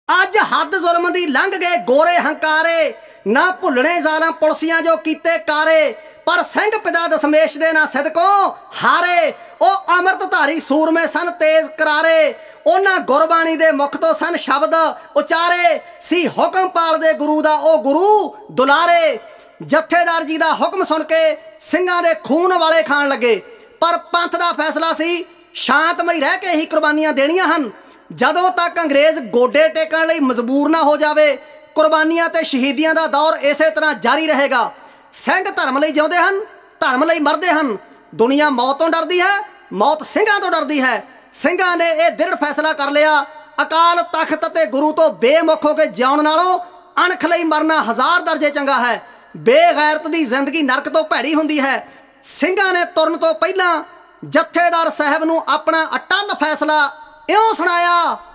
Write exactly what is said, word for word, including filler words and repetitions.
अज हद जुल्म दी लंघ गए गोरे हंकारे, ना भुलने जालम पुलसियां जो कीते कारे। पर सिंह पिता दशमेश दे ना सिदकों हारे, ओ अमृतधारी सूरमे सन तेज करारे। उन्हां गुरबाणी दे मुख तो सन शब्द उचारे, सी हुक्म पालदे गुरु दा ओ गुरु दुलारे। जथेदार जी दा हुक्म सुन के ਸਿੰਘਾਂ दे खून वाले खाण लगे, पर पंथ दा फैसला सी शांतमई रह के ही कुर्बानियां देणियां हन। जदों तक अंग्रेज गोडे टेकण लई मजबूर ना हो जावे, कुर्बानियां ते शहीदियां दा दौर इसे तरह जारी रहेगा। ਸਿੰਘ धर्म लई जिउंदे हन, धर्म लई मरदे हन। दुनिया मौत तो डरदी है, मौत ਸਿੰਘਾਂ तो डरदी है। ਸਿੰਘਾਂ ने यह दृढ़ फैसला कर लिया, अकाल तख्त ते गुरु तो बेमुख हो के जिउण नालों अणख लई मरना हज़ार दर्जे चंगा है। बेगैरत दी जिंदगी नरक तो भैड़ी हुंदी है। ਸਿੰਘਾਂ ने तुरन तो पहलां जथेदार साहब नूं अपना अटल फैसला इउं सुणाया,